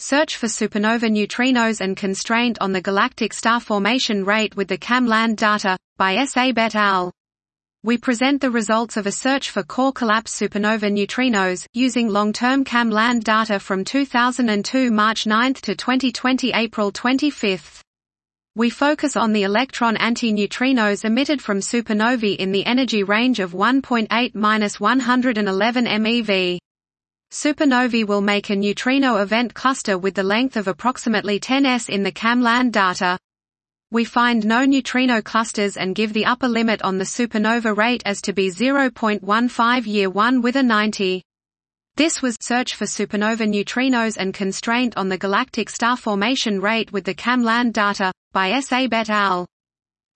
Search for supernova neutrinos and constraint on the galactic star formation rate with the CAM-LAND data, by S. Abe et al. We present the results of a search for core collapse supernova neutrinos, using long-term CAM-LAND data from 2002 March 9 to 2020 April 25. We focus on the electron anti-neutrinos emitted from supernovae in the energy range of 1.8–111 MeV. Supernovae will make a neutrino event cluster with the length of approximately 10 s in the CAM-LAND data. We find no neutrino clusters and give the upper limit on the supernova rate as to be 0.15 year 1 with a 90. This was Search for supernova neutrinos and constraint on the galactic star formation rate with the CAM-LAND data, by S. Abe et al.